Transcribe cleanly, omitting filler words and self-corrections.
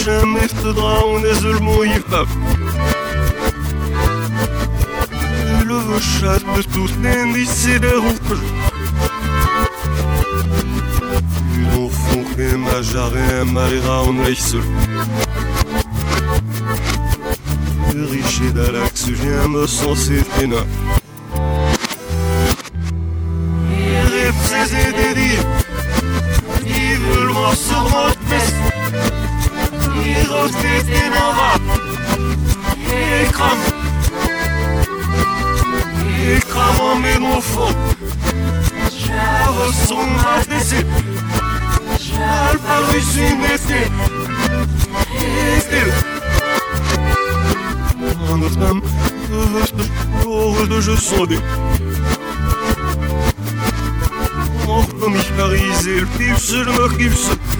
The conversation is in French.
jamais te drauen ez ul moivap. Le chat de tout n'indicé de rouge. Une fond que ma jarre malera en leisel. Riche d'Alax, viens me senser téna. Et des dires, ils veulent voir sur notre fesse. Ils rotent des nava. Et crament en métro fort. J'avais son ATC. J'avais pas réussi d'été. Et still. En notre âme, je sondais. Mich Paris et le Pips, le Marquis.